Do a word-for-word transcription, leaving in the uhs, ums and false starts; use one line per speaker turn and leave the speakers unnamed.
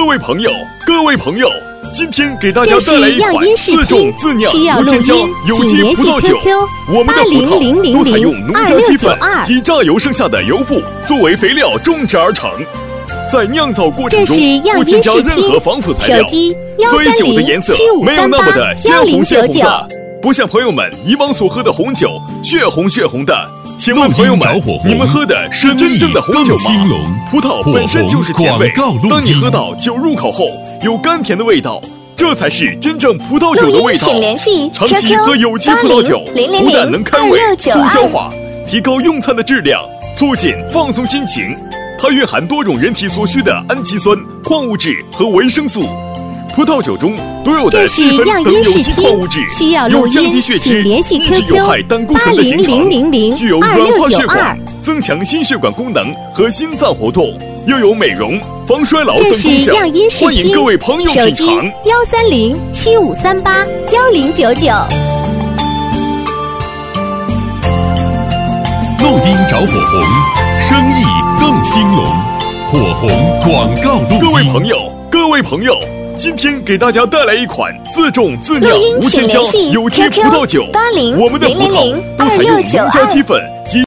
位朋友，各位朋友，今天给大家带来一款自种自酿无添加有机葡萄酒。我们的葡萄都采用农家基本及榨油剩下的油麸作为肥料种植而成，在酿造过程中不添加任何防腐材料，所以酒的颜色没有那么的鲜红鲜红的，不像朋友们以往所喝的红酒血红血红的。请问朋友们，你们喝的是真正的红酒吗？葡萄本身就是甜味，当你喝到酒入口后，有甘甜的味道，这才是真正葡萄酒的味道。长期喝有机葡萄酒，不但能开胃、促消化、提高用餐的质量，促进放松心情，它蕴含多种人体所需的氨基酸、矿物质和维生素。葡萄酒中多有的脂酚等有机矿物质，有降低血脂、抑制有害胆固醇的形成，具有软化血管、增强心血管功能和心脏活动，又有美容、防衰老等功效。欢迎各位朋友品尝。
幺三零七五三八幺零九九。
录音找火红，生意更兴隆。火红广告录音。
各位朋友，各位朋友。今天给大家带来一款自种自酿无添加有机葡萄酒，我们的葡萄都采用农家基粉及